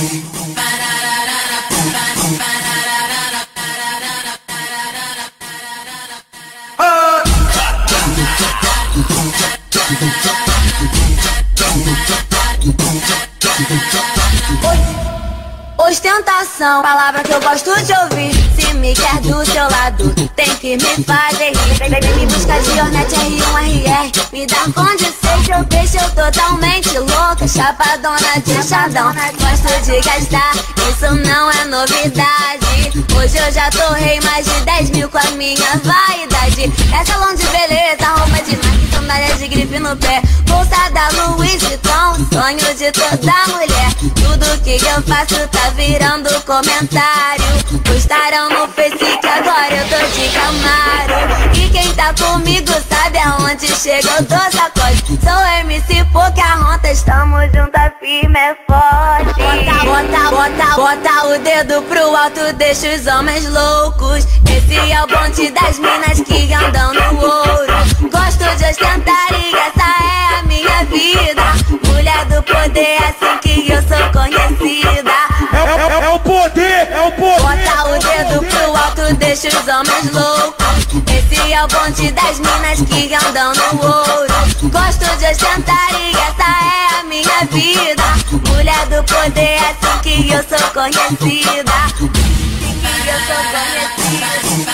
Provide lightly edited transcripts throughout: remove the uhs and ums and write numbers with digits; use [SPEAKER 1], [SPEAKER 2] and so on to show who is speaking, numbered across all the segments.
[SPEAKER 1] Ostentação, palavra que eu gosto de ouvir. Se me quer do seu lado, tem que me fazer rir. Vem me buscar de Hornet R1RR. Me dá condição que eu deixo eu totalmente louca. Chapadona de chadão, gosto de gastar, isso não é novidade. Hoje eu já torrei mais de 10 mil com a minha vaidade. É salão de beleza, roupa de marca, sandália de grife no pé, bolsa da Louis Vuitton, sonho de toda mulher. Tudo que eu faço tá virando comentário. Postaram no Face que agora eu tô de Camaro. E quem tá comigo sabe aonde chega, eu dou sacode. Sou MC Pocahontas, estamos juntas, firme é forte. Bota o dedo pro alto, deixa os homens loucos. Esse é o bonde das minas que andam no ouro. Gosto de ostentar e essa é a minha vida. Mulher do poder, é assim que eu sou conhecida.
[SPEAKER 2] É o poder, é o poder.
[SPEAKER 1] Bota o dedo pro alto, deixa os homens loucos. Esse é o bonde das minas que andam no ouro. Gosto de ostentar e essa é a minha vida. Mulher do poder, é assim que eu sou conhecida. Eu sou conhecida,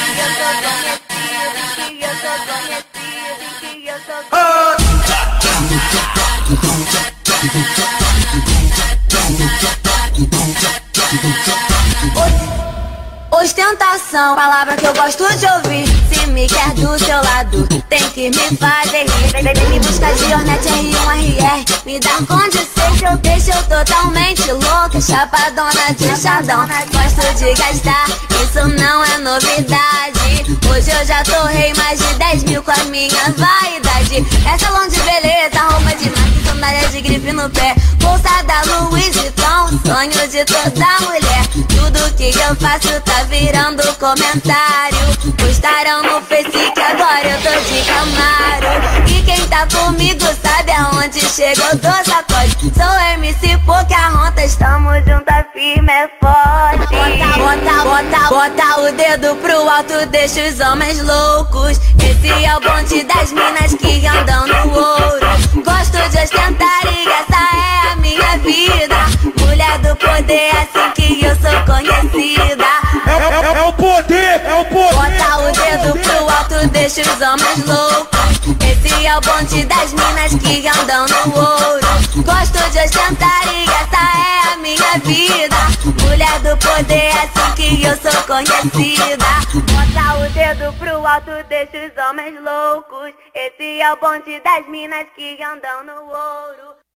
[SPEAKER 1] eu sou conhecida, eu sou Ostentação, palavra que eu gosto de ouvir. Se me quer do seu lado, tem que me fazer rir. Vem me buscar de Hornet R1RR. Me dá condição que eu deixo eu totalmente louca. Chapadona de chadão, gosto de gastar, isso não é novidade. Hoje eu já torrei mais de 10 mil com a minha vaidade. É salão de beleza, roupa de marca, sandália de grife no pé, bolsa da Louis Vuitton, sonho de toda mulher. Tudo que eu faço tá virando comentário. Postaram no Face que agora eu tô de Camaro. E quem tá comigo sabe aonde chega, eu dou sacode. Sou MC Pocahontas, estamos juntas, firme é forte. Bota o dedo pro alto, deixa os homens loucos. Esse é o bonde das minas que andam no ouro. Gosto de ostentar e essa é a minha vida. Mulher do poder, é assim que eu sou conhecida.
[SPEAKER 2] É o poder, é o poder.
[SPEAKER 1] Bota o dedo pro alto, deixa os homens loucos. Esse é o bonde das minas que andam no ouro. Gosto de ostentar e essa é a minha vida. Mulher do poder, é assim que eu sou conhecida. Bota o dedo pro alto, deixa os homens loucos. Esse é o bonde das minas que andam no ouro.